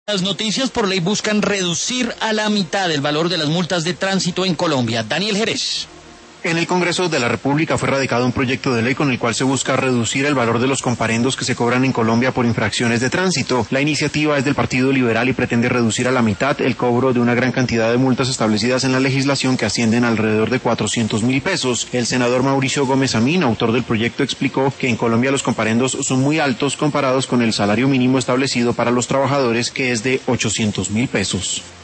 Las noticias por ley buscan reducir a la mitad el valor de las multas de tránsito en Colombia. Daniel Jerez. En el Congreso de la República fue radicado un proyecto de ley con el cual se busca reducir el valor de los comparendos que se cobran en Colombia por infracciones de tránsito. La iniciativa es del Partido Liberal y pretende reducir a la mitad el cobro de una gran cantidad de multas establecidas en la legislación que ascienden alrededor de 400.000 pesos. El senador Mauricio Gómez Amín, autor del proyecto, explicó que en Colombia los comparendos son muy altos comparados con el salario mínimo establecido para los trabajadores, que es de 800.000 pesos.